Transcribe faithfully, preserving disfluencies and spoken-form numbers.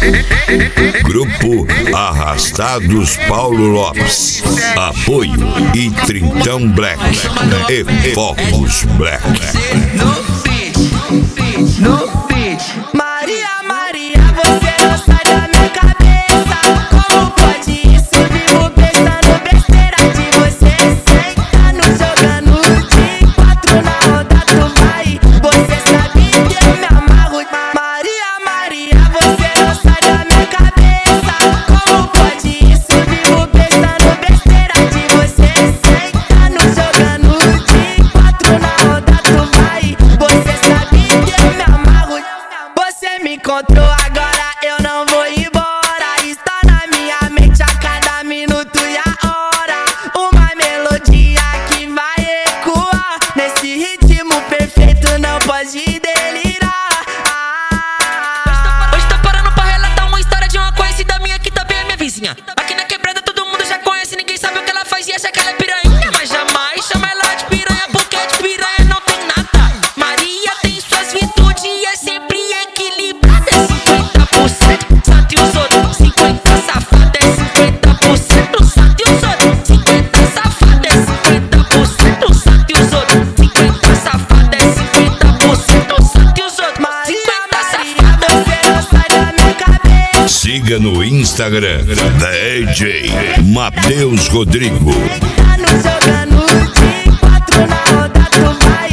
Grupo Arrastados Paulo Lopes. Apoio e Trintão Black e Focus Black. No beat, no beat. Maria, Maria, você não sai da minha cabeça. Como pode isso? Vivo pensando besteira de você. Sentando, jogando de quatro na roda, tu vai. Você sabe que eu me amarro. Maria, Maria, você não sai da minha cabeça. Como pode isso? Vivo pensando besteira de você. Sentando, jogando de quatro na roda, tu vai. Você sabe que eu me amarro. Você me encontrou agora, eu não vou embora. Está na minha mente a cada minuto e a hora. Uma melodia que vai ecoar. Nesse ritmo perfeito não pode delirar. Ah. Hoje tá parando pra relatar uma história de uma conhecida minha que também é minha vizinha. Aqui na quebrada todo mundo já conhece, ninguém sabe o que ela faz e acha que ela é piranha. Mas jamais chama ela de piranha, porque de piranha não tem nada. Maria tem suas virtudes e é sempre equilibrada. É cinquenta por cento santo e os outros cinquenta safada. É cinquenta por cento santo e os outros cinquenta safada. É cinquenta por cento santo e os outros cinquenta safada. É cinquenta por cento santo e os outros cinquenta safada. Você não sai da minha cabeça. Siga no Instagram D J Matheus Rodrigo. Tá no jogando de quatro na roda, tu vai.